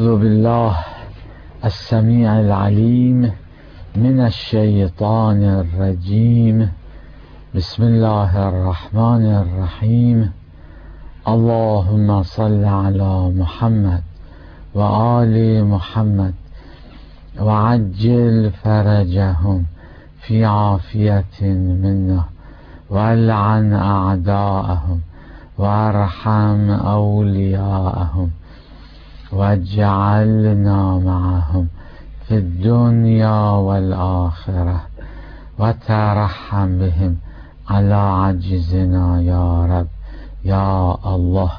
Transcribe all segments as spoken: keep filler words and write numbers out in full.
أعوذ بالله السميع العليم من الشيطان الرجيم. بسم الله الرحمن الرحيم. اللهم صل على محمد وآل محمد وعجل فرجهم في عافية منا، والعن أعداءهم وارحم أولياءهم، واجعلنا معهم في الدنيا والآخرة، وترحم بهم على عجزنا يا رب يا الله.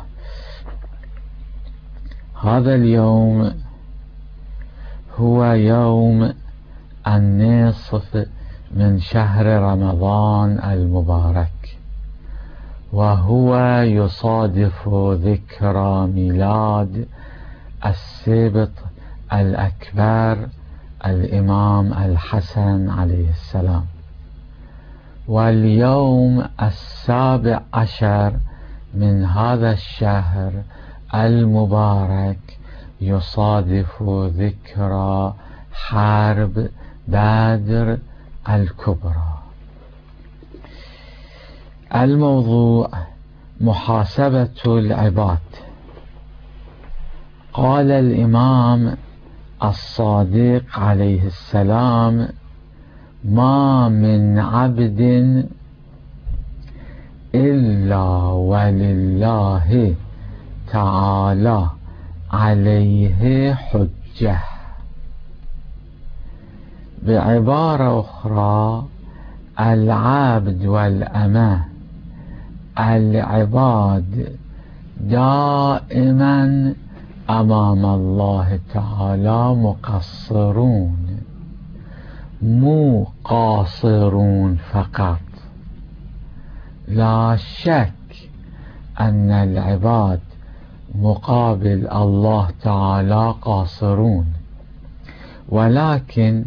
هذا اليوم هو يوم النصف من شهر رمضان المبارك، وهو يصادف ذكرى ميلاد السبط الأكبر الإمام الحسن عليه السلام، واليوم السابع عشر من هذا الشهر المبارك يصادف ذكرى حرب بدر الكبرى. الموضوع محاسبة العباد. قال الإمام الصادق عليه السلام: ما من عبد إلا ولله تعالى عليه حجة. بعبارة أخرى، العبد والأمة العباد دائما أمام الله تعالى مقصرون، مو قاصرون فقط. لا شك أن العباد مقابل الله تعالى قاصرون، ولكن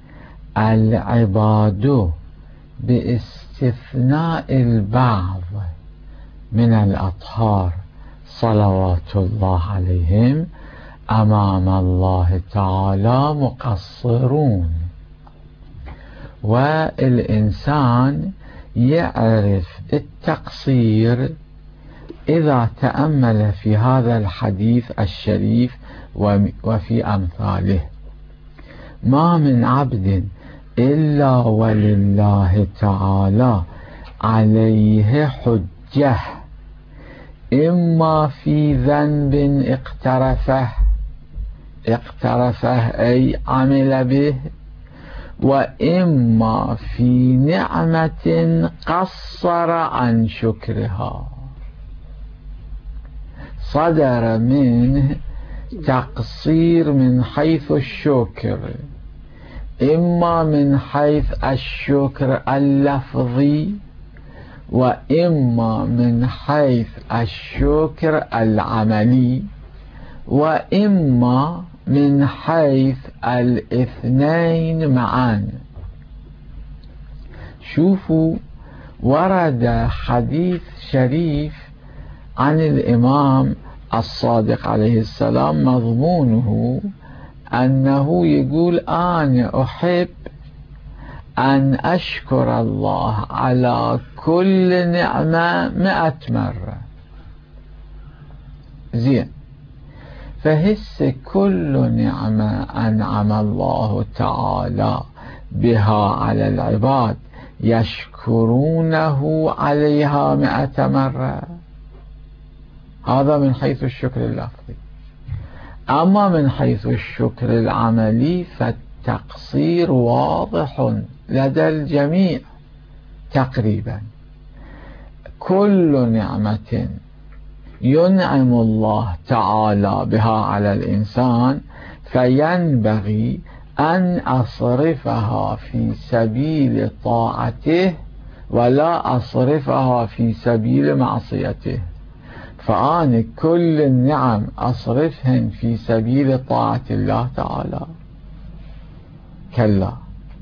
العباد باستثناء البعض من الأطهار صلوات الله عليهم أمام الله تعالى مقصرون. والإنسان يعرف التقصير إذا تأمل في هذا الحديث الشريف وفي أمثاله. ما من عبد إلا ولله تعالى عليه حجة، إما في ذنب اقترفه اقترفه أي عمل به، وإما في نعمة قصر عن شكرها، صدر منه تقصير من حيث الشكر، إما من حيث الشكر اللفظي، وإما من حيث الشكر العملي، وإما من حيث الاثنين معا. شوفوا، ورد حديث شريف عن الإمام الصادق عليه السلام مضمونه أنه يقول: أنا أحب أن أشكر الله على كل نعمة مئة مرة. زين، فهس كل نعمة أنعم الله تعالى بها على العباد يشكرونه عليها مئة مرة. هذا من حيث الشكر اللفظي. أما من حيث الشكر العملي فالتقصير واضح لدى الجميع تقريبا. كل نعمة ينعم الله تعالى بها على الإنسان فينبغي أن أصرفها في سبيل طاعته ولا أصرفها في سبيل معصيته. فأنا كل النعم أصرفهن في سبيل طاعة الله تعالى؟ كلا.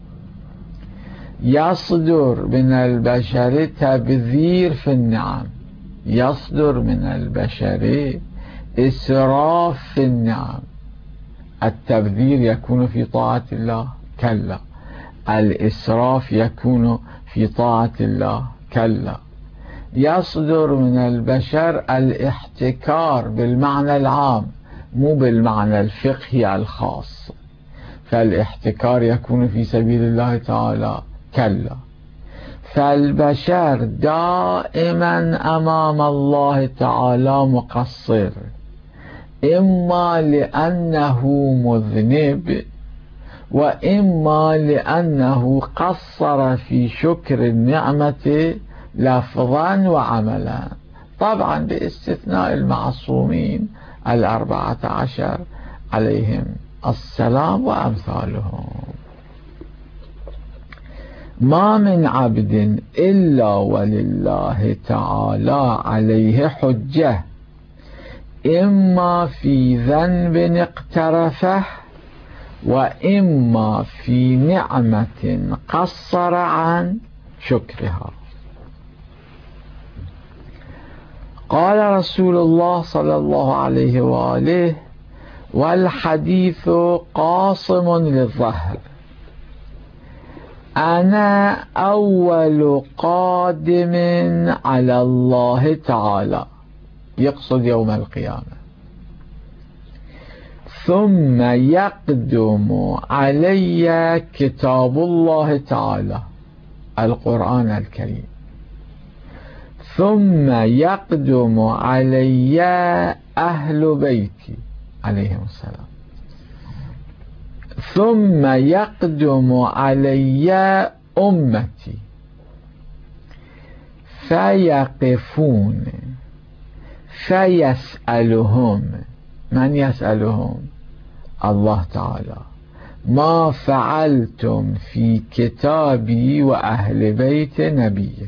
يصدر من البشر تبذير في النعم، يصدر من البشر إسراف في النعم، التبذير يكون في طاعة الله؟ كلا. الإسراف يكون في طاعة الله؟ كلا. يصدر من البشر الاحتكار بالمعنى العام مو بالمعنى الفقهي الخاص، فالاحتكار يكون في سبيل الله تعالى؟ كلا. فالبشر دائما أمام الله تعالى مقصر، إما لأنه مذنب وإما لأنه قصر في شكر النعمة لفظا وعملا، طبعا باستثناء المعصومين الأربعة عشر عليهم السلام وأمثالهم. ما من عبد إلا ولله تعالى عليه حجة، إما في ذنب اقترفه وإما في نعمة قصر عن شكرها. قال رسول الله صلى الله عليه وآله: والحديث قاصم للظهر، أنا أول قادم على الله تعالى، يقصد يوم القيامة، ثم يقدم علي كتاب الله تعالى القرآن الكريم، ثم يقدم علي أهل بيتي عليهم السلام، ثم يقدم علي أمتي فيقفون فيسألهم، من يسألهم؟ الله تعالى: ما فعلتم في كتابي وأهل بيت نبيكم؟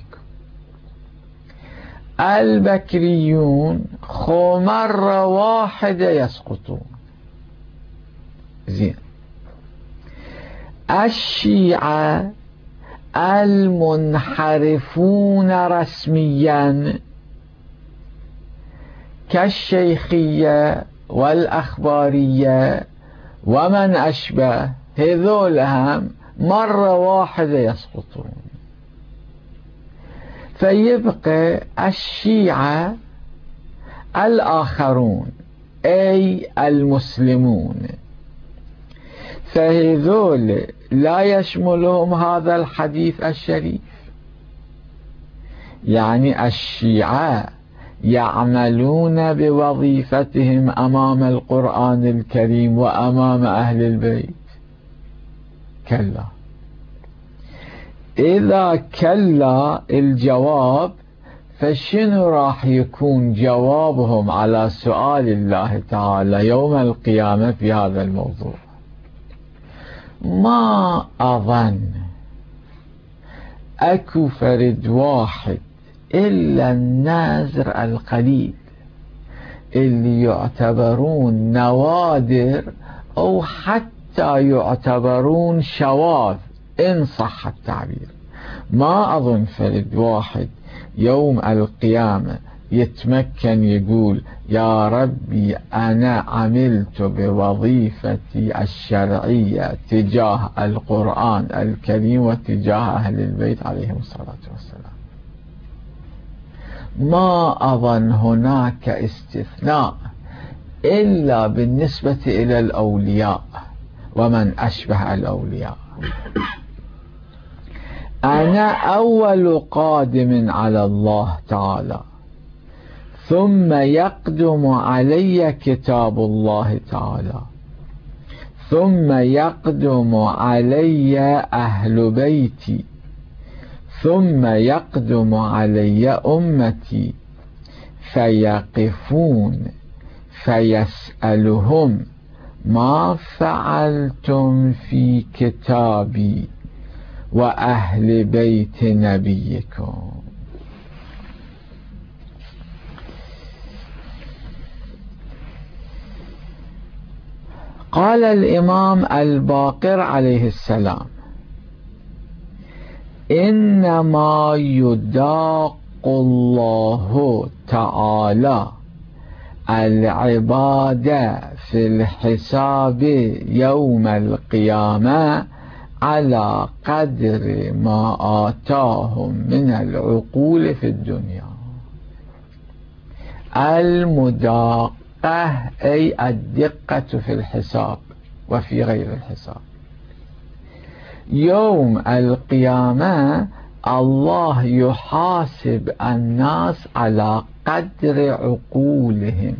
البكريون خو مرة واحدة يسقطون، زين. الشيعة المنحرفون رسميا كالشيخية والأخبارية ومن أشبه، هذول هم مرة واحدة يسقطون. فيبقى الشيعة الآخرون أي المسلمون، فهذول لا يشملهم هذا الحديث الشريف. يعني الشيعة يعملون بوظيفتهم أمام القرآن الكريم وأمام أهل البيت؟ كلا. إذا كلا الجواب، فشنو راح يكون جوابهم على سؤال الله تعالى يوم القيامة في هذا الموضوع؟ ما أظن أكو فرد واحد إلا النازر القليل اللي يعتبرون نوادر أو حتى يعتبرون شواذ إن صح التعبير. ما أظن فرد واحد يوم القيامة يتمكن يقول: يا ربي أنا عملت بوظيفتي الشرعية تجاه القرآن الكريم وتجاه أهل البيت عليهم الصلاة والسلام. ما أظن هناك استثناء إلا بالنسبة إلى الأولياء ومن أشبه الأولياء. أنا أول قادم على الله تعالى، ثم يقدم علي كتاب الله تعالى، ثم يقدم علي أهل بيتي، ثم يقدم علي أمتي فيقفون فيسألهم: ما فعلتم في كتابي وأهل بيت نبيكم؟ قال الإمام الباقر عليه السلام: إنما يداق الله تعالى العبادة في الحساب يوم القيامة على قدر ما آتاهم من العقول في الدنيا. المداقة أي الدقة في الحساب وفي غير الحساب. يوم القيامة الله يحاسب الناس على قدر عقولهم.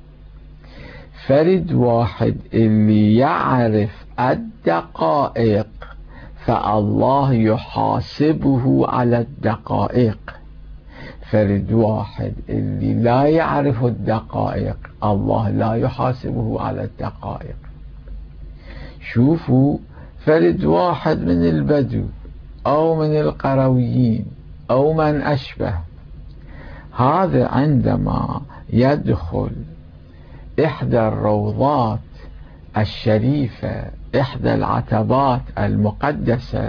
فرد واحد اللي يعرف الدقائق فالله يحاسبه على الدقائق. فرد واحد اللي لا يعرف الدقائق الله لا يحاسبه على الدقائق. شوفوا، فرد واحد من البدو أو من القرويين أو من أشبه، هذا عندما يدخل إحدى الروضات الشريفة، إحدى العتبات المقدسة،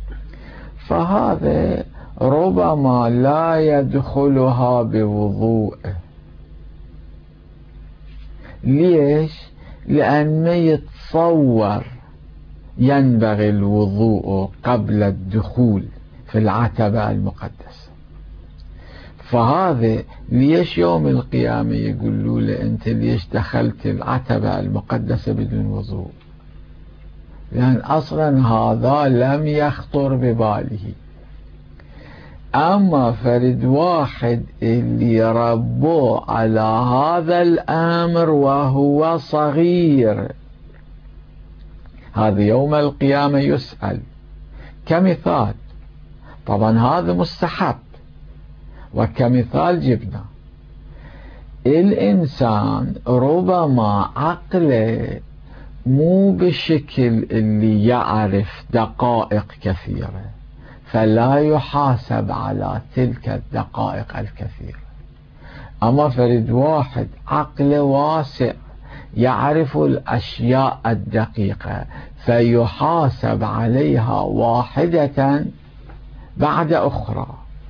فهذا ربما لا يدخلها بوضوء. ليش؟ لأن يتصور ينبغي الوضوء قبل الدخول في العتبة المقدسة. فهذا ليش يوم القيامة يقولوا له أنت ليش دخلت العتبة المقدسة بدون وضوء؟ لأن أصلا هذا لم يخطر بباله. أما فرد واحد اللي ربوه على هذا الأمر وهو صغير، هذا يوم القيامة يسأل. كمثال، طبعا هذا مستحب، وكمثال جبنا الإنسان ربما عقله مو بشكل اللي يعرف دقائق كثيرة، فلا يحاسب على تلك الدقائق الكثيرة. أما فرد واحد عقله واسع يعرف الأشياء الدقيقة فيحاسب عليها واحدة بعد أخرى.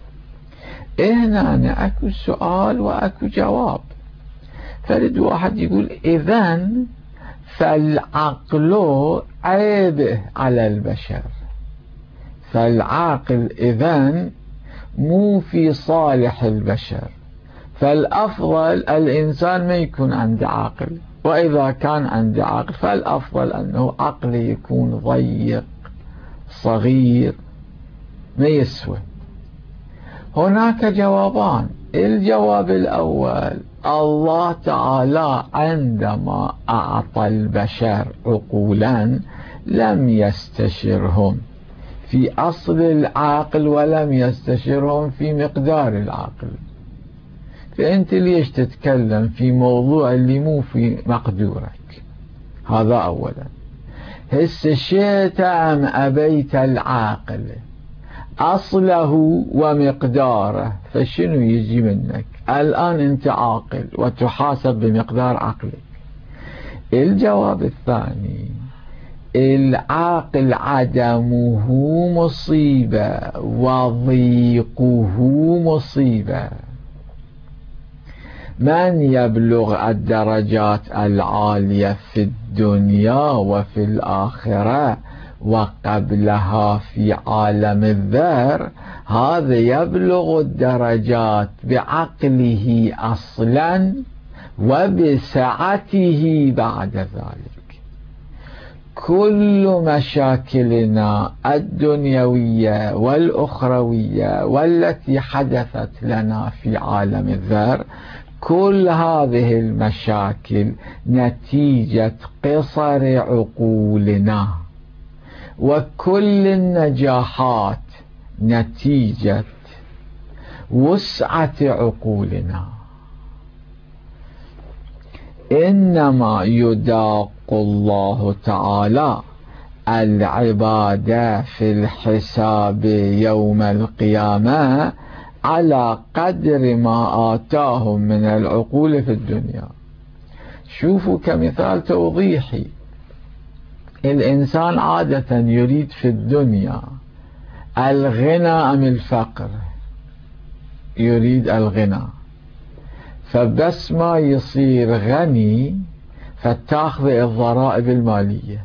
هنا أكو سؤال وأكو جواب. فرد واحد يقول إذن فالعقل عيب على البشر، فالعاقل إذن مو في صالح البشر، فالأفضل الإنسان ما يكون عنده عاقل، وإذا كان عنده عقل فالأفضل أنه عقله يكون ضيق صغير ما يسوى. هناك جوابان. الجواب الأول، الله تعالى عندما أعطى البشر عقولا لم يستشرهم في أصل العقل ولم يستشرهم في مقدار العقل. فأنت ليش تتكلم في موضوع اللي مو في مقدورك؟ هذا أولا. هسه شئت أم أبيت العاقل أصله ومقداره، فشنو يجي منك؟ الآن أنت عاقل وتحاسب بمقدار عقلك. الجواب الثاني، العاقل عدمه مصيبة وضيقه مصيبة. من يبلغ الدرجات العالية في الدنيا وفي الآخرة وقبلها في عالم الذر، هذا يبلغ الدرجات بعقله أصلا وبسعته بعد ذلك. كل مشاكلنا الدنيوية والأخروية والتي حدثت لنا في عالم الذر، كل هذه المشاكل نتيجة قصر عقولنا، وكل النجاحات نتيجة وسعة عقولنا. إنما يداق الله تعالى العبادة في الحساب يوم القيامة على قدر ما آتاهم من العقول في الدنيا. شوفوا كمثال توضيحي، الإنسان عادة يريد في الدنيا الغنى أم الفقر؟ يريد الغنى، فبس ما يصير غني فتاخذ الضرائب المالية.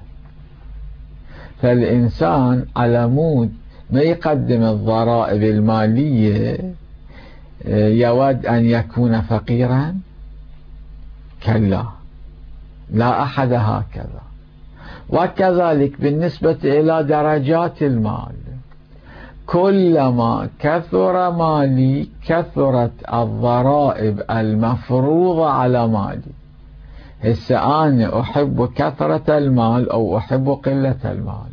فالإنسان على مود ما يقدم الضرائب المالية يود أن يكون فقيرا؟ كلا، لا أحد هكذا. وكذلك بالنسبة إلى درجات المال، كلما كثر مالي كثرت الضرائب المفروضة على مالي. هسه أنا أحب كثرة المال أو أحب قلة المال؟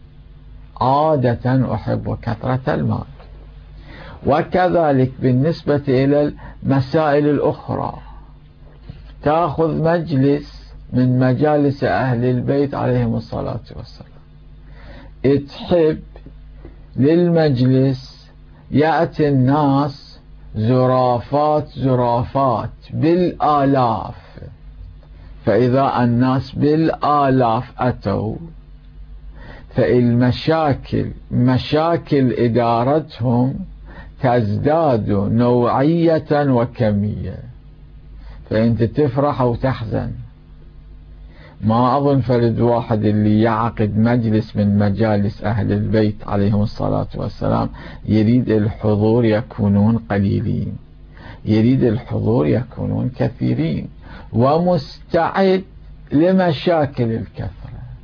عادة أحب كثرة المال. وكذلك بالنسبة إلى المسائل الأخرى، تأخذ مجلس من مجالس أهل البيت عليهم الصلاة والسلام، تحب للمجلس يأتي الناس زرافات زرافات بالآلاف، فإذا الناس بالآلاف أتوا فالمشاكل مشاكل إدارتهم تزداد نوعية وكمية، فأنت تفرح وتحزن. ما أظن فرد واحد اللي يعقد مجلس من مجالس أهل البيت عليهم الصلاة والسلام يريد الحضور يكونون قليلين، يريد الحضور يكونون كثيرين، ومستعد لمشاكل الكثرة.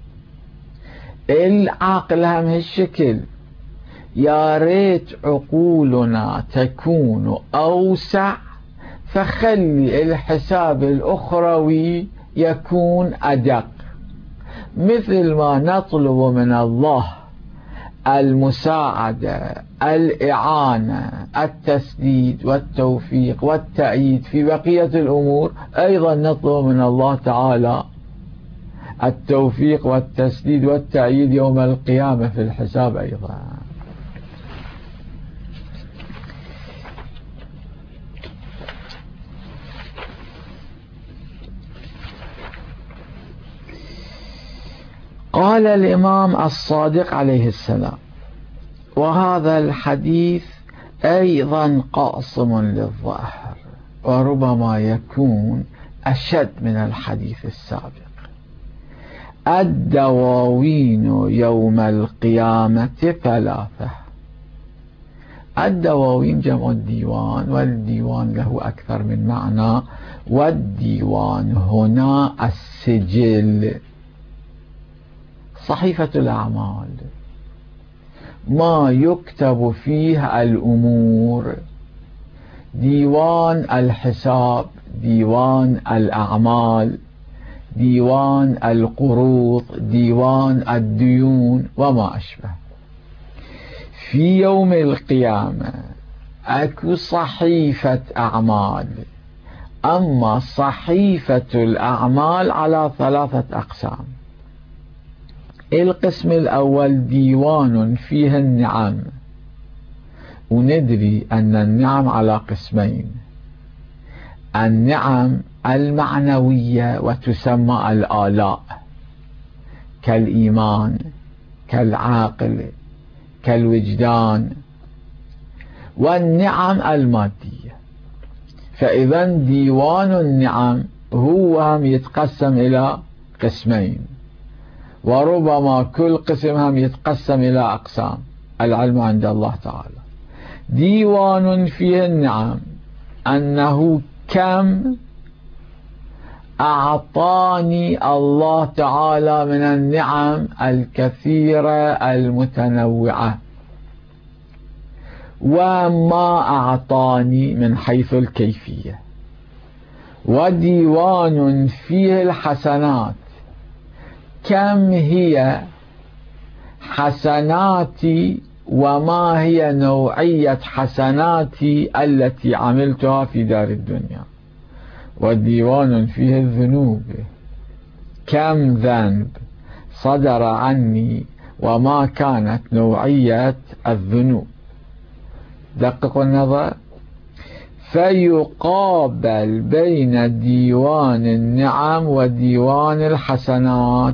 العقل هم هالشكل. يا ريت عقولنا تكون أوسع، فخلي الحساب الأخروي يكون أدق، مثل ما نطلب من الله المساعدة، الإعانة، التسديد والتوفيق والتأييد في بقية الأمور، أيضا نطلب من الله تعالى التوفيق والتسديد والتأييد يوم القيامة في الحساب أيضا. قال الإمام الصادق عليه السلام: وهذا الحديث أيضا قاصم للظاهر، وربما يكون أشد من الحديث السابق. الدواوين يوم القيامة ثلاثة. الدواوين جمع الديوان، والديوان له أكثر من معنى، والديوان هنا السجل، صحيفة الأعمال، ما يكتب فيه الأمور، ديوان الحساب، ديوان الأعمال، ديوان القروض، ديوان الديون وما أشبه. في يوم القيامة أكو صحيفة أعمال، أما صحيفة الأعمال على ثلاثة أقسام. القسم الأول ديوان فيه النعم، وندري أن النعم على قسمين: النعم المعنوية وتسمى الآلاء، كالإيمان، كالعقل، كالوجدان، والنعم المادية. فإذا ديوان النعم هو يتقسم إلى قسمين، وربما كل قسم هم يتقسم إلى أقسام، العلم عند الله تعالى. ديوان فيه النعم، أنه كم أعطاني الله تعالى من النعم الكثيرة المتنوعة، وما أعطاني من حيث الكيفية. وديوان فيه الحسنات، كم هي حسناتي وما هي نوعية حسناتي التي عملتها في دار الدنيا. وديوان فيه الذنوب، كم ذنب صدر عني وما كانت نوعية الذنوب. دققوا النظر. فيقابل بين ديوان النعم وديوان الحسنات: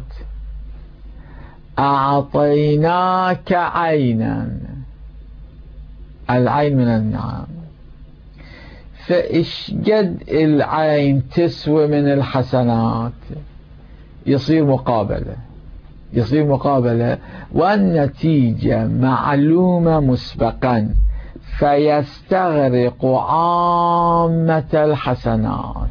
أعطيناك عينا، العين من النعم، فإيش قد العين تسوى من الحسنات؟ يصير مقابلة يصير مقابلة والنتيجة معلومة مسبقا، فيستغرق عامة الحسنات.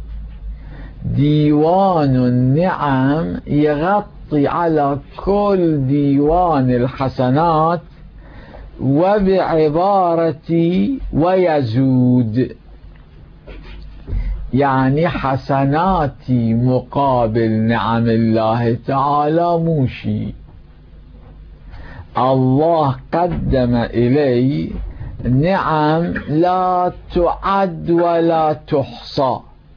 ديوان النعم يغطي على كل ديوان الحسنات، وبعبارة ويزود، يعني حسناتي مقابل نعم الله تعالى مو شيء. الله قدم إلي نعم لا تعد ولا تحصى،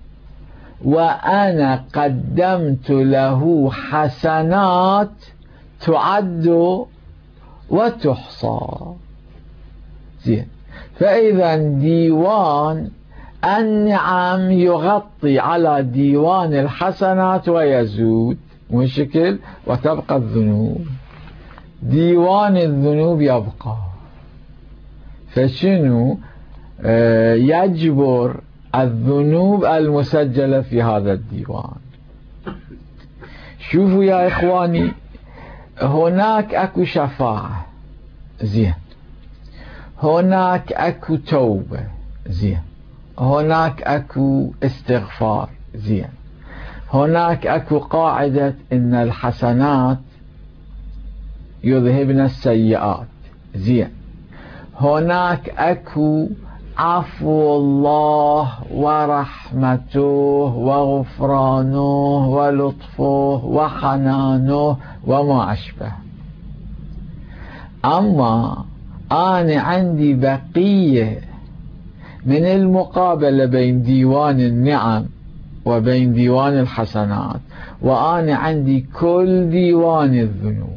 وأنا قدمت له حسنات تعد وتحصى. زين، فإذا ديوان النعم يغطي على ديوان الحسنات ويزود مشكل، وتبقى الذنوب. ديوان الذنوب يبقى، فشنو آه يجبر الذنوب المسجلة في هذا الديوان. شوفوا يا إخواني، هناك أكو شفاعة، زين، هناك أكو توبة، زين، هناك أكو استغفار، زين، هناك أكو قاعدة إن الحسنات يذهبن السيئات، زين، هناك أكو عفو الله ورحمته وغفرانه ولطفه وحنانه وما أشبه. أما أنا عندي بقية من المقابلة بين ديوان النعم وبين ديوان الحسنات، وأنا عندي كل ديوان الذنوب.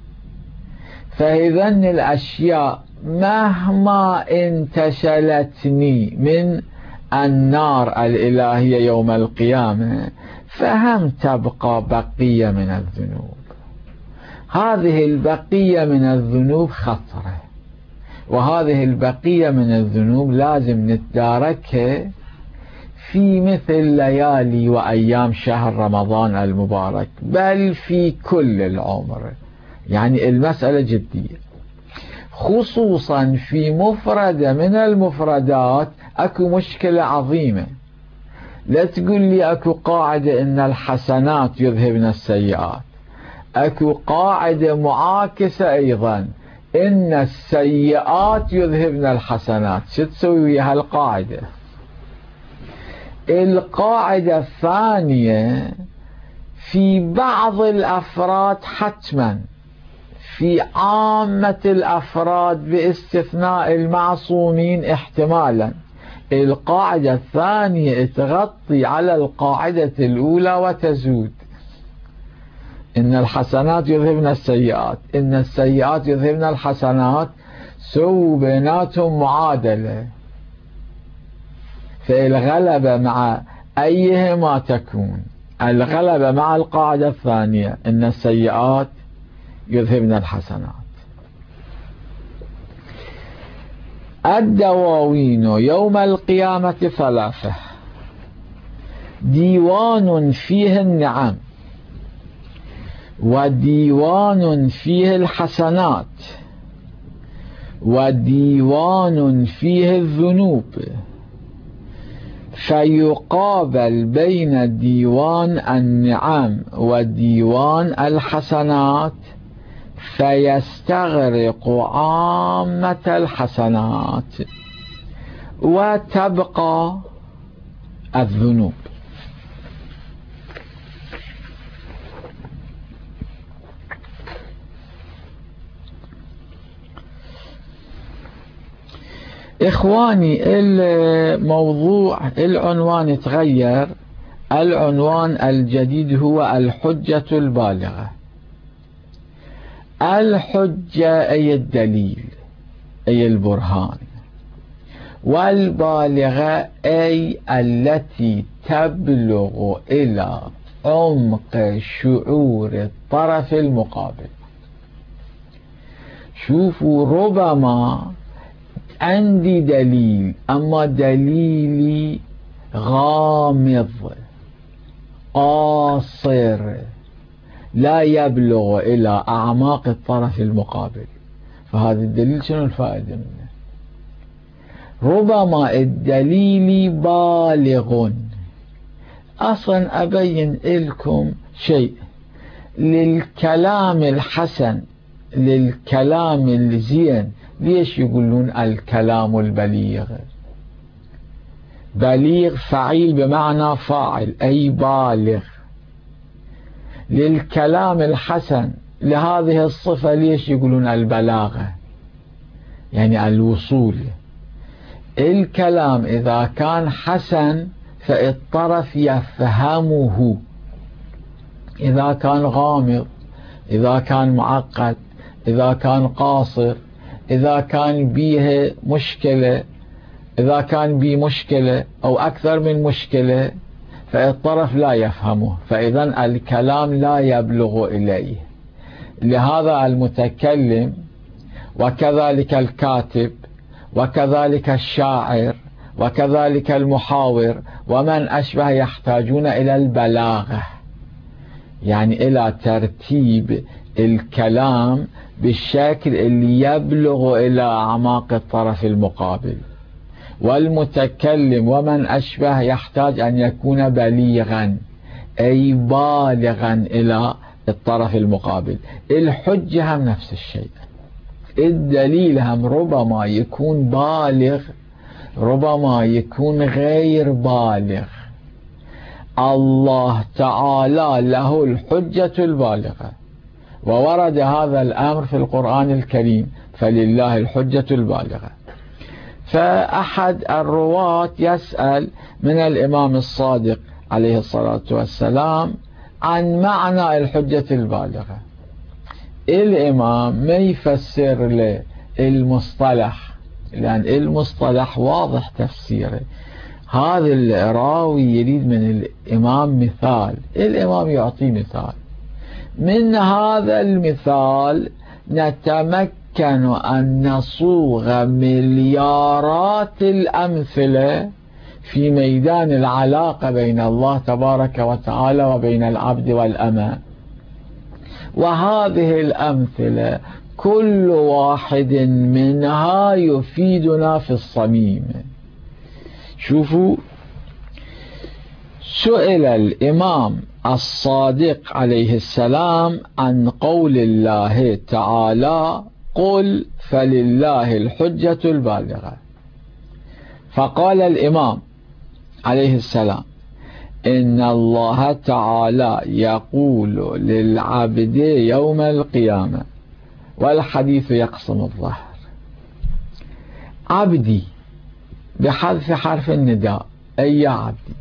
فإذن الأشياء مهما انتشلتني من النار الإلهية يوم القيامة، فهم تبقى بقية من الذنوب. هذه البقية من الذنوب خطرة، وهذه البقية من الذنوب لازم نتداركها في مثل ليالي وأيام شهر رمضان المبارك، بل في كل العمر. يعني المسألة جدية، خصوصا في مفردة من المفردات أكو مشكلة عظيمة. لا تقول لي أكو قاعدة إن الحسنات يذهبن السيئات، أكو قاعدة معاكسة أيضا إن السيئات يذهبن الحسنات. شو تسوي ويا هالقاعدة؟ القاعدة الثانية في بعض الأفراد حتما، في عامة الأفراد باستثناء المعصومين احتمالا، القاعدة الثانية تغطي على القاعدة الأولى وتزود. إن الحسنات يذهبن السيئات، إن السيئات يذهبن الحسنات، سووا بيناتهم معادلة، فالغلبة مع أيهما تكون، الغلبة مع القاعدة الثانية إن السيئات يذهبن الحسنات. الدواوين يوم القيامة ثلاثة: ديوان فيه النعم، وديوان فيه الحسنات، وديوان فيه الذنوب. فيقابل بين ديوان النعم وديوان الحسنات، فيستغرق عامة الحسنات وتبقى الذنوب. إخواني، الموضوع العنوان يتغير. العنوان الجديد هو الحجة البالغة. الحجة أي الدليل، أي البرهان، والبالغة أي التي تبلغ إلى عمق شعور الطرف المقابل. شوفوا، ربما عندي دليل، أما دليلي غامض قاصر لا يبلغ إلى أعماق الطرف المقابل، فهذا الدليل شنو الفائدة منه؟ ربما الدليل بالغ. أصلا أبين لكم شيء، للكلام الحسن، للكلام الزين، ليش يقولون الكلام البليغ؟ بليغ فعيل بمعنى فاعل أي بالغ. للكلام الحسن، لهذه الصفة ليش يقولون البلاغة؟ يعني الوصول. الكلام إذا كان حسن فالطرف يفهمه، إذا كان غامض، إذا كان معقد، إذا كان قاصر، إذا كان بيه مشكلة، إذا كان بيه مشكلة أو أكثر من مشكلة، فالطرف لا يفهمه، فإذا الكلام لا يبلغ إليه. لهذا المتكلم وكذلك الكاتب وكذلك الشاعر وكذلك المحاور ومن أشبه يحتاجون إلى البلاغة، يعني إلى ترتيب الكلام بالشكل اللي يبلغ إلى أعماق الطرف المقابل. والمتكلم ومن أشبه يحتاج أن يكون بليغا أي بالغا إلى الطرف المقابل. الحجة هم نفس الشيء، الدليل هم ربما يكون بالغ، ربما يكون غير بالغ. الله تعالى له الحجة البالغة، وورد هذا الأمر في القرآن الكريم، فلله الحجة البالغة. فأحد الرواة يسأل من الإمام الصادق عليه الصلاة والسلام عن معنى الحجة البالغة. الإمام ما يفسر له المصطلح، لأن المصطلح واضح تفسيره. هذا الراوي يريد من الإمام مثال، الإمام يعطي مثال. من هذا المثال نتمكن أن نصوغ مليارات الأمثلة في ميدان العلاقة بين الله تبارك وتعالى وبين العبد والأمة. وهذه الأمثلة كل واحد منها يفيدنا في الصميم. شوفوا، سئل الإمام الصادق عليه السلام عن قول الله تعالى: قل فلله الحجة البالغة. فقال الإمام عليه السلام: إن الله تعالى يقول للعبد يوم القيامة، والحديث يقسم الظهر. عبدي بحذف حرف النداء، أي عبدي،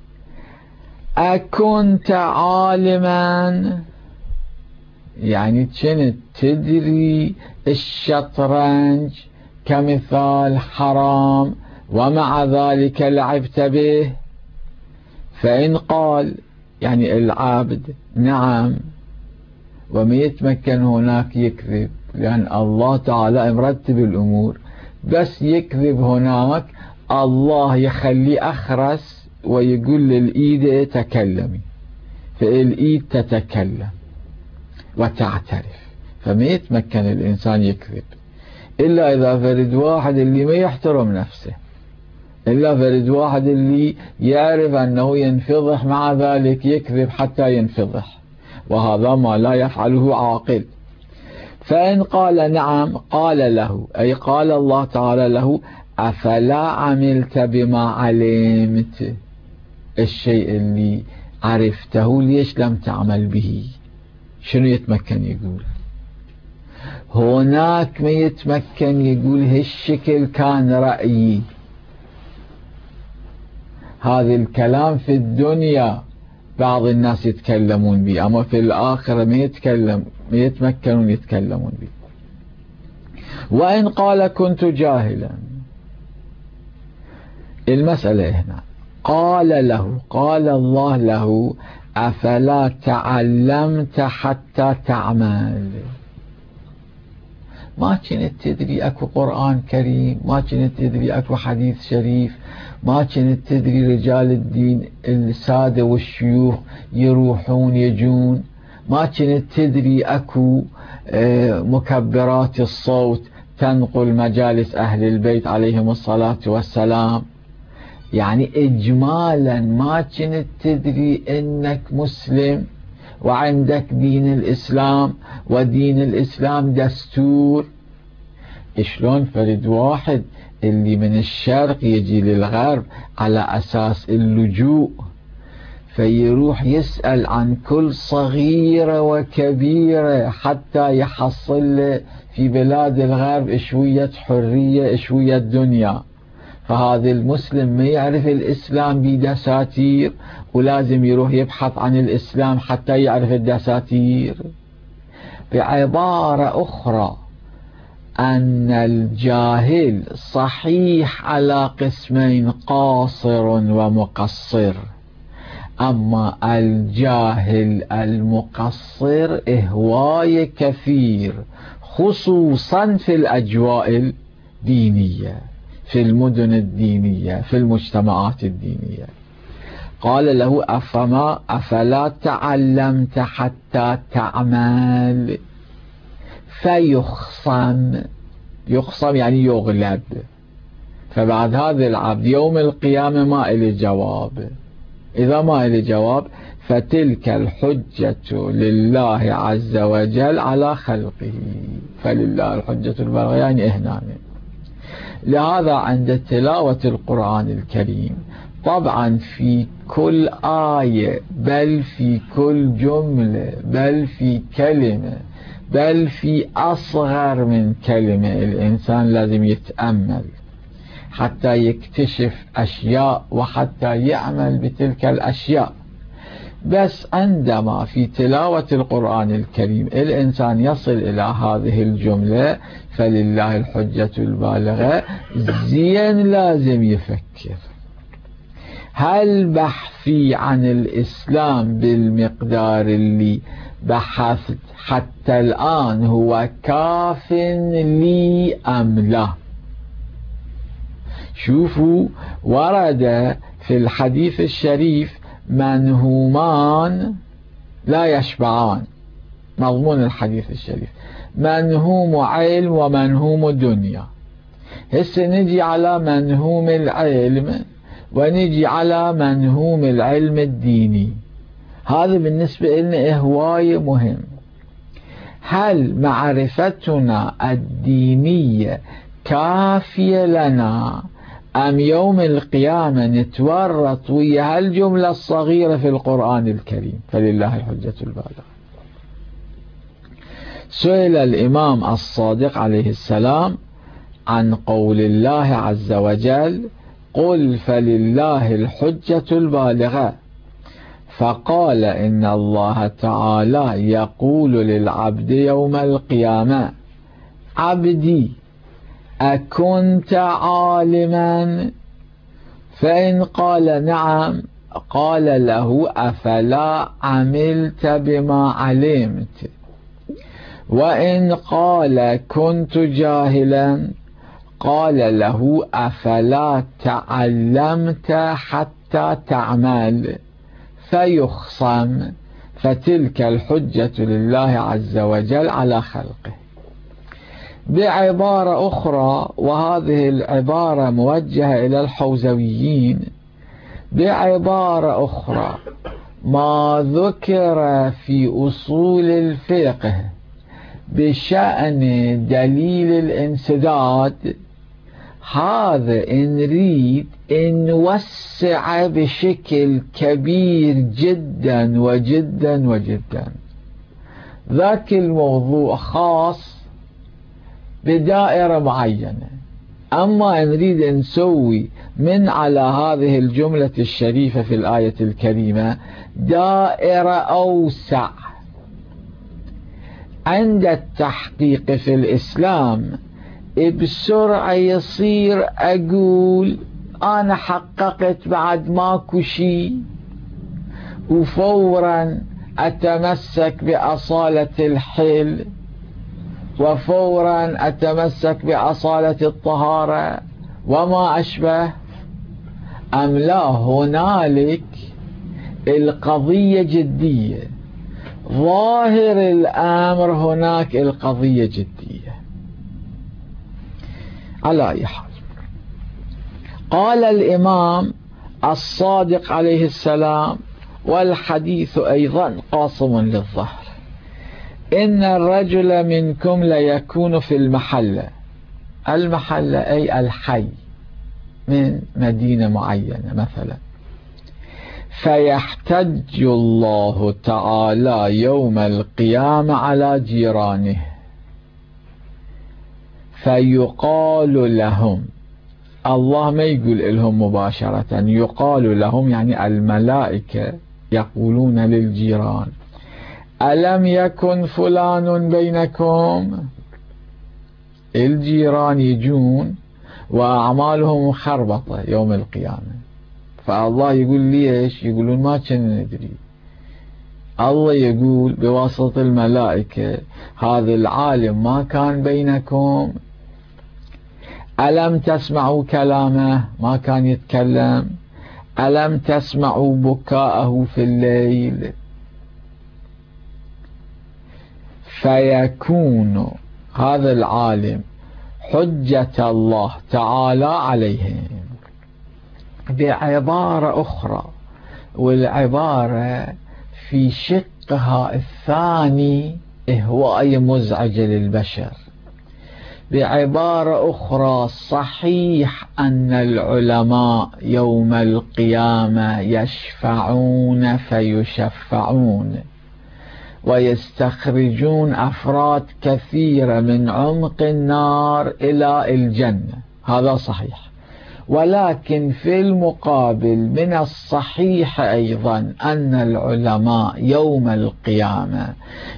أكنت عالما، يعني كنت تدري الشطرنج كمثال حرام ومع ذلك لعبت به؟ فإن قال يعني العبد نعم، وما يتمكن هناك يكذب، لأن الله تعالى مرتب الأمور، بس يكذب هناك الله يخلي أخرس ويقول للإيد تكلمي، فالإيد تتكلم وتعترف، فما يتمكن الإنسان يكذب إلا إذا فرد واحد اللي ما يحترم نفسه، إلا فرد واحد اللي يعرف أنه ينفضح مع ذلك يكذب حتى ينفضح، وهذا ما لا يفعله عاقل. فإن قال نعم، قال له، أي قال الله تعالى له: أفلا عملت بما علمت، الشيء اللي عرفته ليش لم تعمل به؟ شنو يتمكن يقول هناك؟ ما يتمكن يقول هالشكل كان رأيي. هذا الكلام في الدنيا بعض الناس يتكلمون به، أما في الآخرة ما يتكلم، ما يتمكنون يتكلمون به. وإن قال كنت جاهلا، المسألة هنا قال له، قال الله له: أفلا تعلمت حتى تعمل. ما كنت تدري أكو قرآن كريم، ما كنت تدري أكو حديث شريف، ما كنت تدري رجال الدين السادة والشيوخ يروحون يجون، ما كنت تدري أكو مكبرات الصوت تنقل مجالس أهل البيت عليهم الصلاة والسلام. يعني إجمالا ما كنت تدري أنك مسلم وعندك دين الإسلام، ودين الإسلام دستور. شلون فرد واحد اللي من الشرق يجي للغرب على أساس اللجوء فيروح يسأل عن كل صغيرة وكبيرة حتى يحصل في بلاد الغرب شوية حرية شوية دنيا، فهذا المسلم ما يعرف الإسلام بدساتير ولازم يروح يبحث عن الإسلام حتى يعرف الدساتير. بعبارة أخرى أن الجاهل صحيح على قسمين، قاصر ومقصر، أما الجاهل المقصر هواية كثير خصوصا في الأجواء الدينية، في المدن الدينية، في المجتمعات الدينية. قال له أفما أفلا تعلمت حتى تعمل فيخصم. يخصم يعني يغلب، فبعد هذا العبد يوم القيامة ما إلي جواب. إذا ما إلي جواب فتلك الحجة لله عز وجل على خلقه، فلله الحجة البالغة يعني إهنا. لهذا عند تلاوة القرآن الكريم طبعا في كل آية، بل في كل جملة، بل في كلمة، بل في أصغر من كلمة الإنسان لازم يتأمل حتى يكتشف أشياء وحتى يعمل بتلك الأشياء. بس عندما في تلاوة القرآن الكريم الإنسان يصل إلى هذه الجملة فلله الحجة البالغة، زين لازم يفكر هل بحثي عن الإسلام بالمقدار اللي بحثت حتى الآن هو كاف لي أم لا؟ شوفوا ورد في الحديث الشريف منهومان لا يشبعان، مضمون الحديث الشريف منهوم علم ومنهوم دنيا. هسه نجي على منهوم العلم ونجي على منهوم العلم الديني. هذا بالنسبة لنا هواية مهم. هل معرفتنا الدينية كافية لنا أم يوم القيامة نتورط ويا هالجملة الصغيرة في القرآن الكريم فلله الحجة البالغة؟ سئل الإمام الصادق عليه السلام عن قول الله عز وجل قل فلله الحجة البالغة، فقال إن الله تعالى يقول للعبد يوم القيامة عبدي أكنت عالما؟ فإن قال نعم قال له أفلا عملت بما علمت؟ وإن قال كنت جاهلا قال له أفلا تعلمت حتى تعمل؟ فيخصم، فتلك الحجة لله عز وجل على خلقه. بعبارة أخرى، وهذه العبارة موجهة إلى الحوزويين، بعبارة أخرى ما ذكر في أصول الفقه بشأن دليل الانسداد هذا نريد أن نوسع بشكل كبير جدا وجدا وجدا. ذاك الموضوع خاص بدائرة معينة، أما نريد أن نسوي من على هذه الجملة الشريفة في الآية الكريمة دائرة أوسع. عند التحقيق في الإسلام بسرعة يصير أقول أنا حققت بعد ماكو شيء، وفورا أتمسك بأصالة الحل وفورا أتمسك بأصالة الطهارة وما أشبه، أم لا هنالك القضية جدية، ظاهر الأمر هناك القضية جدية. على أي حال، قال الإمام الصادق عليه السلام، والحديث أيضا قاصم للظهر: إن الرجل منكم ليكون في المحلة، المحلة أي الحي من مدينة معينة مثلا، فيحتج الله تعالى يوم القيامة على جيرانه فيقال لهم، الله ما يقول لهم مباشرة، يقال لهم يعني الملائكة يقولون للجيران: ألم يكن فلان بينكم؟ الجيران يجون وأعمالهم مخربطة يوم القيامة، فالله يقول ليش؟ يقولون ما كنا ندري. الله يقول بواسطة الملائكة: هذا العالم ما كان بينكم؟ ألم تسمعوا كلامه؟ ما كان يتكلم. ألم تسمعوا بكاءه في الليل؟ فيكون هذا العالم حجة الله تعالى عليهم. بعبارة أخرى، والعبارة في شقها الثاني هواية مزعجة للبشر، بعبارة أخرى صحيح أن العلماء يوم القيامة يشفعون فيشفعون ويستخرجون أفراد كثيرة من عمق النار إلى الجنة، هذا صحيح. ولكن في المقابل من الصحيح أيضا أن العلماء يوم القيامة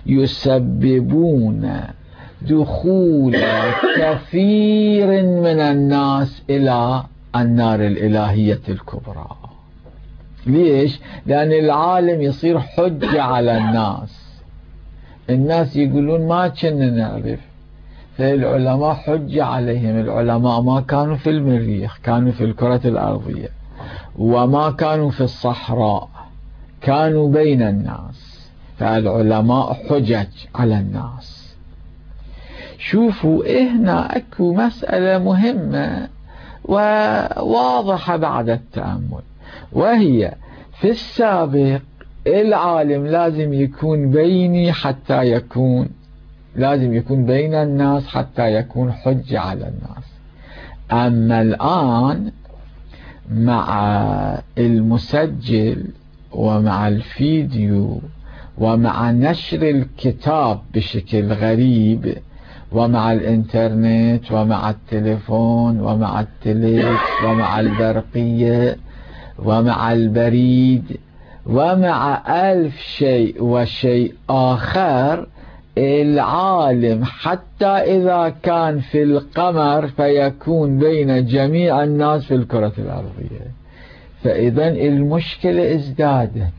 يسببون دخول كثير من الناس إلى النار الإلهية الكبرى. ليش؟ لأن العالم يصير حجة على الناس، الناس يقولون ما كنا نعرف، فالعلماء حجة عليهم. العلماء ما كانوا في المريخ، كانوا في الكرة الأرضية، وما كانوا في الصحراء، كانوا بين الناس، فالعلماء حجج على الناس. شوفوا هنا اكو مسألة مهمة وواضحة بعد التأمل، وهي في السابق العالم لازم يكون بيني حتى يكون لازم يكون بين الناس حتى يكون حجة على الناس. أما الآن مع المسجل ومع الفيديو ومع نشر الكتاب بشكل غريب ومع الإنترنت ومع التليفون ومع التليف ومع البرقية ومع البريد ومع ألف شيء وشيء آخر، العالم حتى إذا كان في القمر فيكون بين جميع الناس في الكرة الأرضية. فإذا المشكلة ازدادت.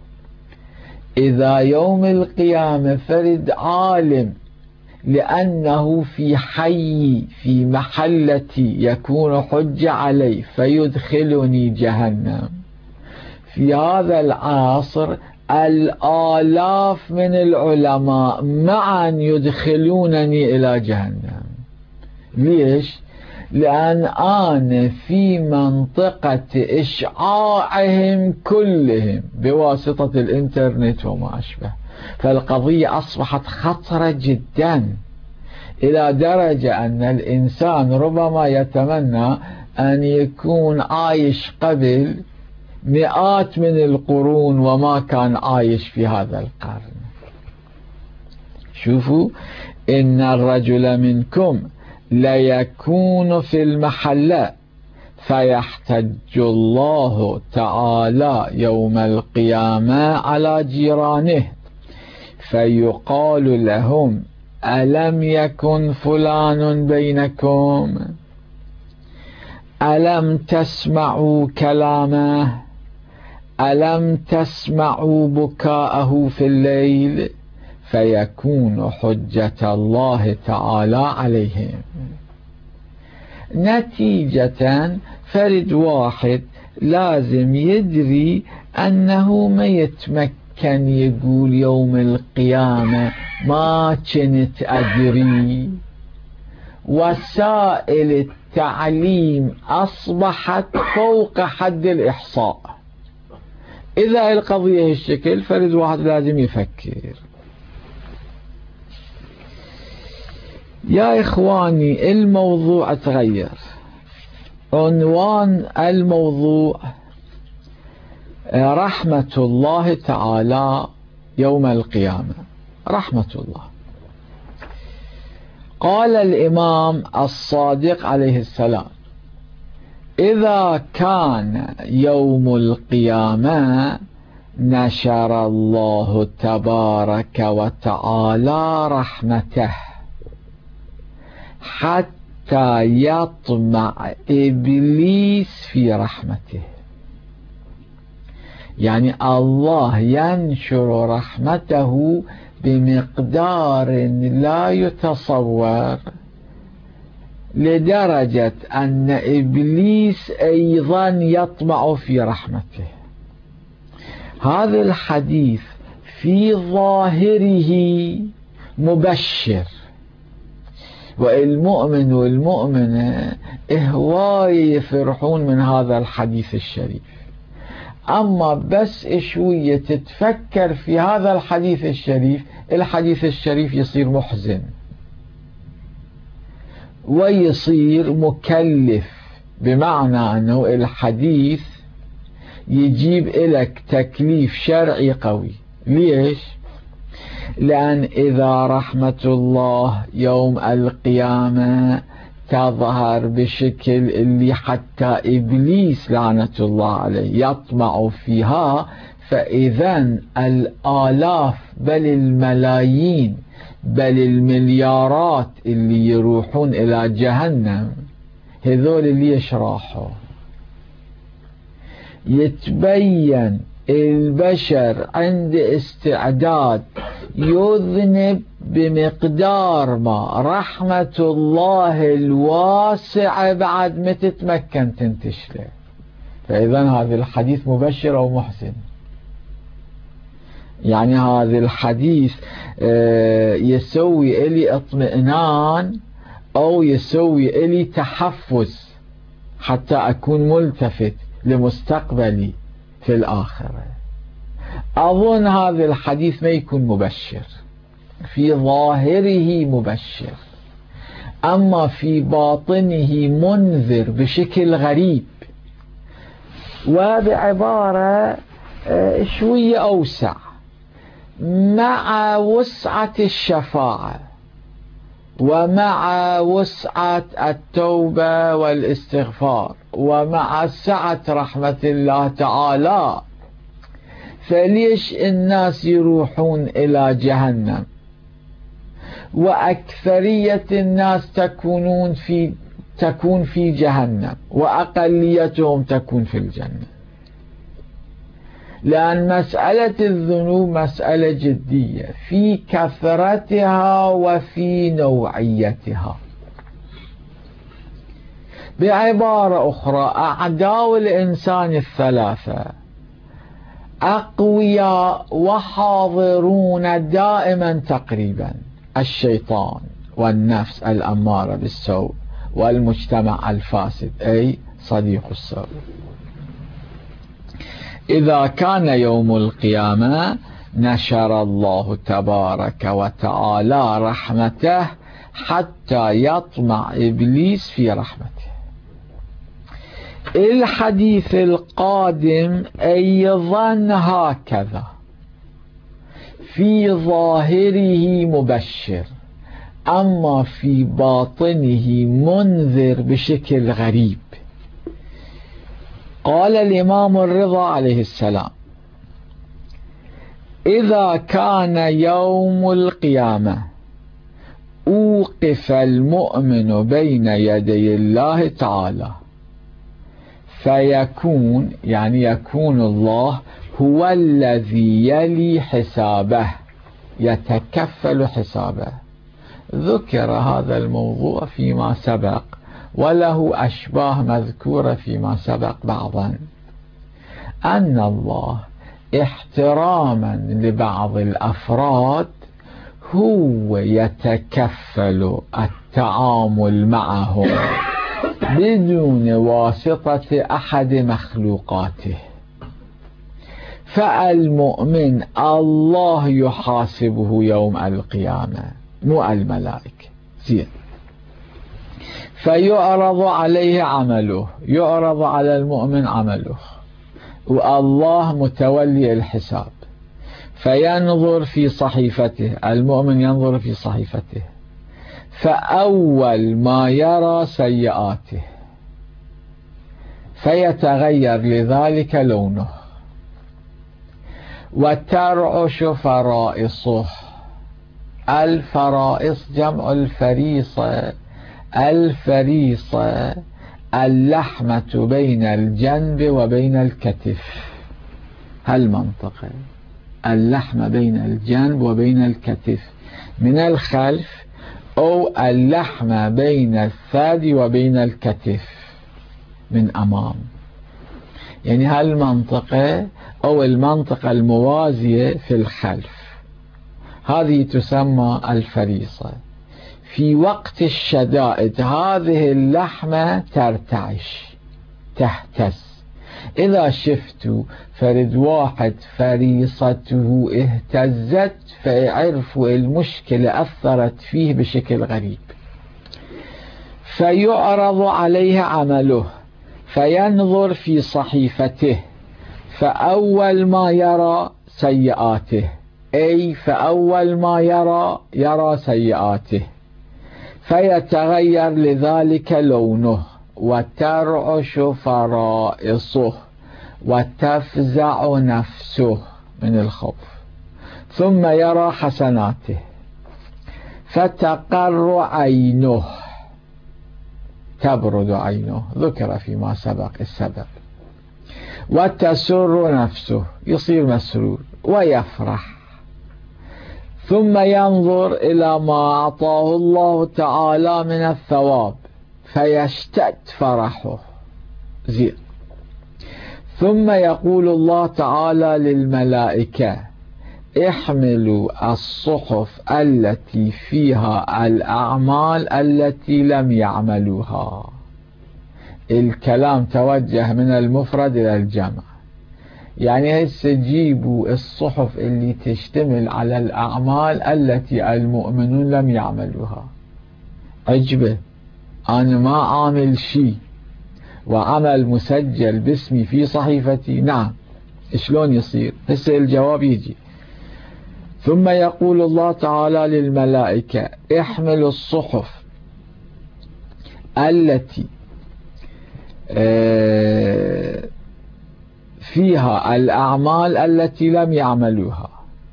إذا يوم القيامة فرد عالم لأنه في حي في محلتي يكون حجة علي فيدخلني جهنم، في هذا العصر الآلاف من العلماء معا يدخلونني إلى جهنم. ليش؟ لأن أنا في منطقة إشعاعهم كلهم بواسطة الإنترنت وما أشبه، فالقضية أصبحت خطرة جدا إلى درجة أن الإنسان ربما يتمنى أن يكون عايش قبل مئات من القرون وما كان عايش في هذا القرن. شوفوا: إن الرجل منكم ليكون في المحلة فيحتج الله تعالى يوم القيامة على جيرانه فيقال لهم: ألم يكن فلان بينكم؟ ألم تسمعوا كلامه؟ ألم تسمعوا بكاءه في الليل؟ فيكون حجة الله تعالى عليهم. نتيجة فرد واحد لازم يدري أنه ما يتمكن يقول يوم القيامة ما كنت أدري. وسائل التعليم أصبحت فوق حد الإحصاء. إذا القضية هالشكل فرد واحد لازم يفكر. يا إخواني الموضوع تغير. عنوان الموضوع رحمة الله تعالى يوم القيامة. رحمة الله. قال الإمام الصادق عليه السلام: إذا كان يوم القيامة نشر الله تبارك وتعالى رحمته حتى يطمع إبليس في رحمته. يعني الله ينشر رحمته بمقدار لا يتصور، لدرجة أن إبليس أيضا يطمع في رحمته. هذا الحديث في ظاهره مبشر، والمؤمن والمؤمنة هواية يفرحون من هذا الحديث الشريف. أما بس شوية تتفكر في هذا الحديث الشريف، الحديث الشريف يصير محزن ويصير مكلف، بمعنى أنه الحديث يجيب لك تكليف شرعي قوي. ليش؟ لأن إذا رحمة الله يوم القيامة تظهر بشكل اللي حتى إبليس لعنة الله عليه يطمع فيها، فإذا الآلاف بل الملايين بل المليارات اللي يروحون إلى جهنم هذول اللي يشراحوا. يتبين البشر عند استعداد يذنب بمقدار ما رحمة الله الواسعة بعد ما تتمكن تنتشله. فإذا هذا الحديث مبشر أو محسن. يعني هذا الحديث يسوي إلي اطمئنان أو يسوي إلي تحفز حتى أكون ملتفت لمستقبلي في الآخرة. أظن هذا الحديث ما يكون مبشر، في ظاهره مبشر، أما في باطنه منذر بشكل غريب، وبعبارة شوية أوسع، مع وسعة الشفاعة ومع وسعة التوبة والاستغفار ومع سعة رحمة الله تعالى. فليش الناس يروحون إلى جهنم وأكثرية الناس تكونون في تكون في جهنم وأقليتهم تكون في الجنة؟ لأن مسألة الذنوب مسألة جدية في كثرتها وفي نوعيتها. بعبارة أخرى، أعداء الإنسان الثلاثة أقوياء وحاضرون دائما تقريبا: الشيطان والنفس الأمارة بالسوء والمجتمع الفاسد أي صديق السوء. إذا كان يوم القيامة نشر الله تبارك وتعالى رحمته حتى يطمع إبليس في رحمته. الحديث القادم أيضا هكذا، في ظاهره مبشر، أما في باطنه منذر بشكل غريب. قال الإمام الرضا عليه السلام: إذا كان يوم القيامة أوقف المؤمن بين يدي الله تعالى فيكون، يعني يكون الله هو الذي يلي حسابه يتكفل حسابه. ذكر هذا الموضوع فيما سبق وله أشباه مذكورة فيما سبق بعضا، أن الله احتراما لبعض الأفراد هو يتكفل التعامل معهم بدون واسطة أحد مخلوقاته. فالمؤمن الله يحاسبه يوم القيامة مو الملائكة. زين. فيعرض عليه عمله، يعرض على المؤمن عمله، والله متولي الحساب، فينظر في صحيفته، المؤمن ينظر في صحيفته، فأول ما يرى سيئاته فيتغير لذلك لونه وترعش فرائصه. الفرائص جمع الفريصة، الفريصة اللحمة بين الجنب وبين الكتف، هالمنطقة اللحمة بين الجنب وبين الكتف من الخلف، أو اللحمة بين الثدي وبين الكتف من أمام، يعني هالمنطقة أو المنطقة الموازية في الخلف، هذه تسمى الفريصة. في وقت الشدائد هذه اللحمة ترتعش تهتز. إذا شفتوا فرد واحد فريصته اهتزت فيعرفوا المشكلة أثرت فيه بشكل غريب. فيعرض عليه عمله فينظر في صحيفته، فأول ما يرى سيئاته، أي فأول ما يرى يرى سيئاته، فيتغير لذلك لونه وترعش فرائصه وتفزع نفسه من الخوف، ثم يرى حسناته فتقر عينه، تبرد عينه، ذكر فيما سبق السبب، وتسر نفسه، يصير مسرور ويفرح، ثم ينظر إلى ما أعطاه الله تعالى من الثواب فيشتد فرحه. زين. ثم يقول الله تعالى للملائكة: احملوا الصحف التي فيها الأعمال التي لم يعملوها. الكلام توجه من المفرد إلى الجمع، يعني هسه جيبوا الصحف اللي تشتمل على الأعمال التي المؤمنون لم يعملوها. عجبه، أنا ما عامل شيء وعمل مسجل باسمي في صحيفتي. نعم، شلون يصير؟ هسه الجواب يجي. ثم يقول الله تعالى للملائكة: احملوا الصحف التي فيها الأعمال التي لم يعملوها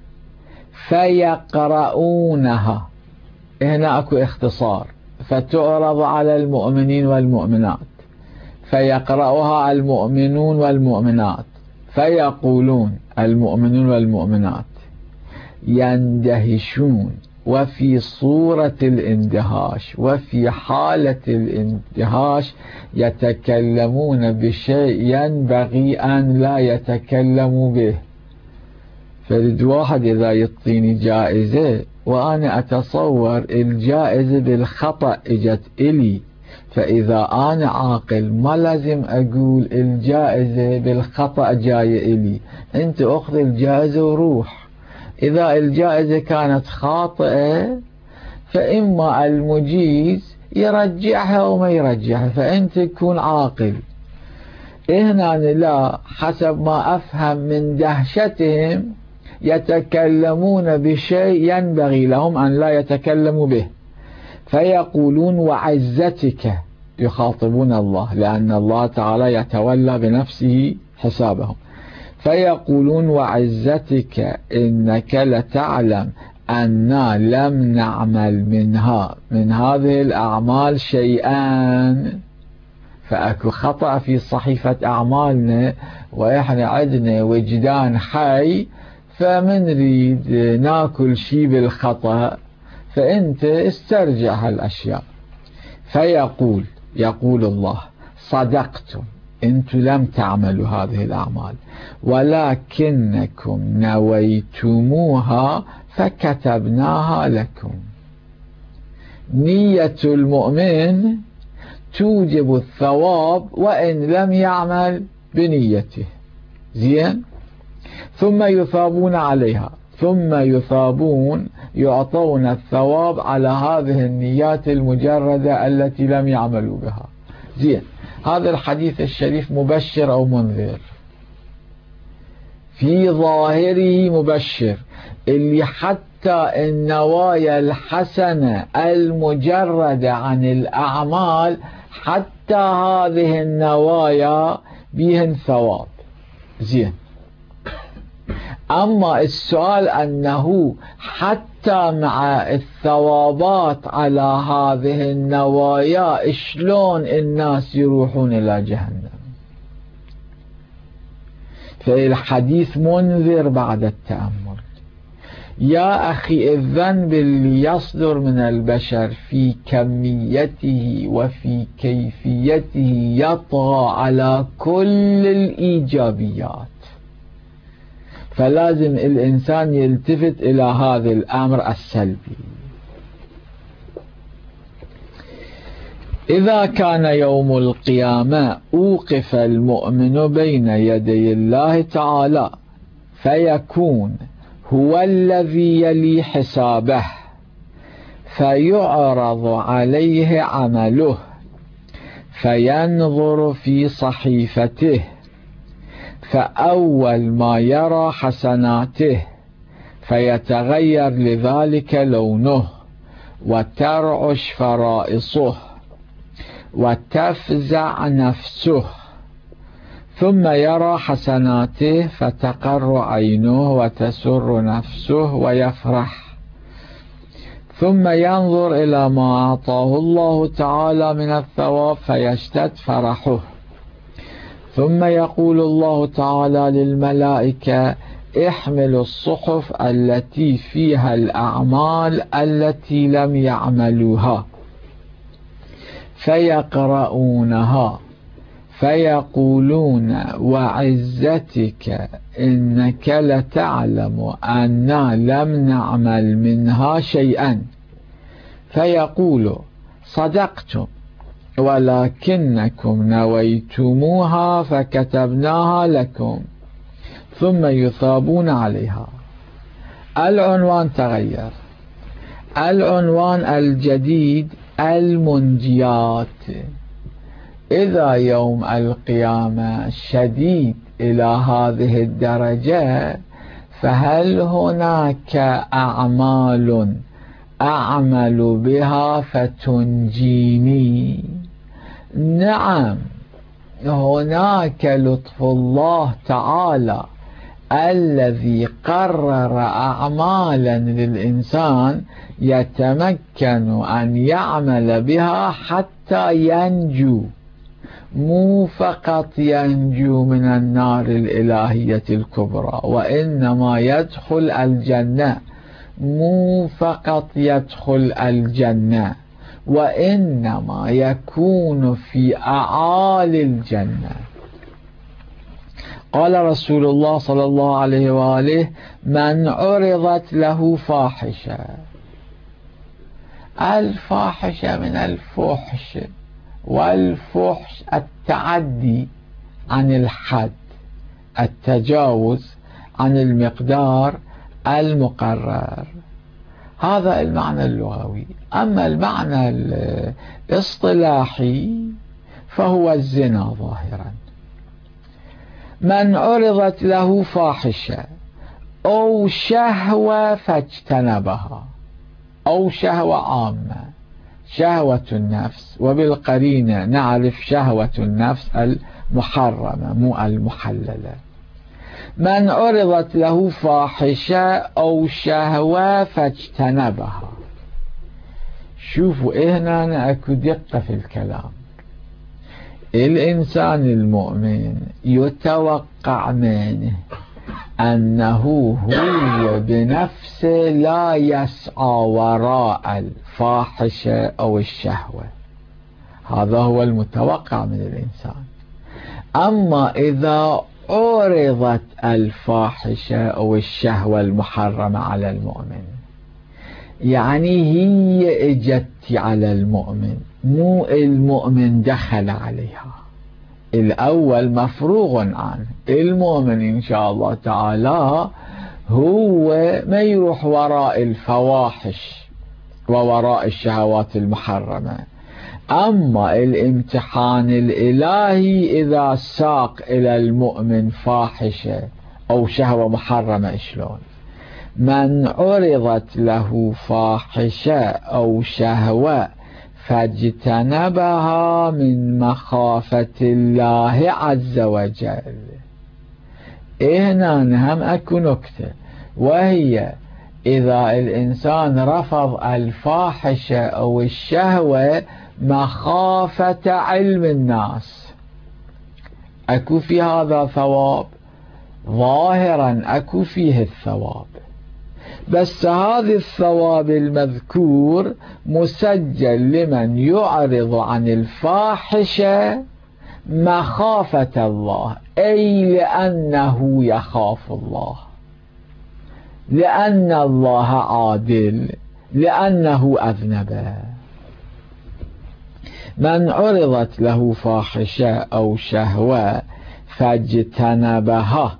فيقرؤونها. هنا أكو اختصار، فتعرض على المؤمنين والمؤمنات، فيقرأها المؤمنون والمؤمنات، فيقولون المؤمنون والمؤمنات يندهشون، وفي صورة الاندهاش وفي حالة الاندهاش يتكلمون بشيء ينبغي أن لا يتكلموا به. فرد واحد إذا يعطيني جائزة وأنا أتصور الجائزة بالخطأ إجت إلي، فإذا أنا عاقل ما لازم أقول الجائزة بالخطأ جاية إلي، أنت أخذ الجائزة وروح. إذا الجائزة كانت خاطئة فإما المجيز يرجعها وما يرجعها، فأنت تكون عاقل. هنا لا، حسب ما أفهم من دهشتهم يتكلمون بشيء ينبغي لهم أن لا يتكلموا به، فيقولون: وعزتك، يخاطبون الله لأن الله تعالى يتولى بنفسه حسابهم، فيقولون: وعزتك إنك لتعلم أننا لم نعمل منها من هذه الأعمال شيئا. فأكو خطأ في صحيفة أعمالنا وإحنا عندنا وجدان حي، فمن نريد ناكل شيء بالخطأ فأنت استرجع هالأشياء. فيقول يقول الله صدقتم، أنتم لم تعملوا هذه الأعمال ولكنكم نويتموها فكتبناها لكم. نية المؤمن توجب الثواب وإن لم يعمل بنيته. زين. ثم يثابون عليها، ثم يثابون يعطون الثواب على هذه النيات المجردة التي لم يعملوا بها. زين. هذا الحديث الشريف مبشر أو منذر؟ في ظاهره مبشر، اللي حتى النوايا الحسنة المجردة عن الأعمال حتى هذه النوايا بهن ثواب. زين. أما السؤال أنه حتى مع الثوابات على هذه النوايا شلون الناس يروحون إلى جهنم؟ فالحديث منذر بعد التأمل. يا أخي الذنب اللي يصدر من البشر في كميته وفي كيفيته يطغى على كل الإيجابيات، فلازم الإنسان يلتفت إلى هذا الأمر السلبي. إذا كان يوم القيامة أوقف المؤمن بين يدي الله تعالى فيكون هو الذي يلي حسابه، فيعرض عليه عمله فينظر في صحيفته، فأول ما يرى حسناته فيتغير لذلك لونه وترعش فرائصه وتفزع نفسه، ثم يرى حسناته فتقر عينه وتسر نفسه ويفرح، ثم ينظر إلى ما أعطاه الله تعالى من الثواب فيشتد فرحه، ثم يقول الله تعالى للملائكة احملوا الصحف التي فيها الأعمال التي لم يعملوها، فيقرؤونها فيقولون وعزتك إنك لتعلم أننا لم نعمل منها شيئا، فيقول صدقتم ولكنكم نويتموها فكتبناها لكم، ثم يثابون عليها. العنوان تغير. العنوان الجديد المنجيات. إذا يوم القيامة شديد إلى هذه الدرجة، فهل هناك أعمال أعمل بها فتنجيني؟ نعم، هناك لطف الله تعالى الذي قرر أعمالا للإنسان يتمكن أن يعمل بها حتى ينجو، مو فقط ينجو من النار الإلهية الكبرى، وإنما يدخل الجنة، مو فقط يدخل الجنة وإنما يكون في أعالي الجنة. قال رسول الله صلى الله عليه وآله من عرضت له فاحشة. الفاحشة من الفحش، والفحش التعدي عن الحد، التجاوز عن المقدار المقرر، هذا المعنى اللغوي. أما المعنى الاصطلاحي فهو الزنا ظاهرا. من عرضت له فاحشة أو شهوة فاجتنبها، أو شهوة عامة، شهوة النفس، وبالقرينة نعرف شهوة النفس المحرمة مو المحللة. من عرضت له فاحشة أو شهوة فاجتنبها. شوفوا هنا أكو دقة في الكلام. الإنسان المؤمن يتوقع منه أنه هو بنفسه لا يسعى وراء الفاحشة أو الشهوة، هذا هو المتوقع من الإنسان. أما إذا عرضت الفاحشة أو الشهوة المحرمة على المؤمن، يعني هي اجت على المؤمن، مو المؤمن دخل عليها، الأول مفروغ عنه، المؤمن إن شاء الله تعالى هو ما يروح وراء الفواحش ووراء الشهوات المحرمة. أما الامتحان الإلهي إذا ساق إلى المؤمن فاحشة أو شهوة محرمة، شلون؟ من عرضت له فاحشة أو شهوة فاجتنبها من مخافة الله عز وجل. هنا هم أكو نكتة، وهي إذا الإنسان رفض الفاحشة أو الشهوة مخافة علم الناس، أكو في هذا ثواب ظاهرا، أكو فيه الثواب، بس هذا الثواب المذكور مسجل لمن يعرض عن الفاحشة مخافة الله، أي لأنه يخاف الله، لأن الله عادل، لأنه أذنب. من عرضت له فاحشة أو شهوة فاجتنبها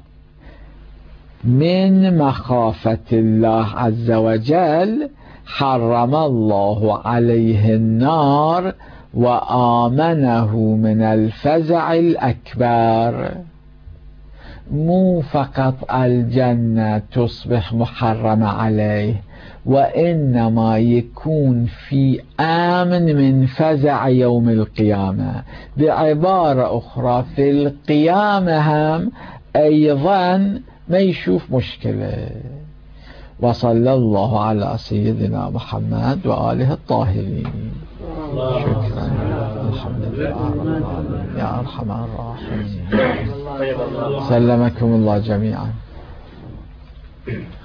من مخافة الله عز وجل حرم الله عليه النار وآمنه من الفزع الأكبر. مو فقط الجنة تصبح محرمة عليه، وإنما يكون في آمن من فزع يوم القيامة. بعبارة أخرى في القيامة هم أيضا ما يشوف مشكلة. وصلى الله على سيدنا محمد وآله الطاهرين. شكرا. الحمد لله يا أرحم الراحمين. سلمكم الله جميعا.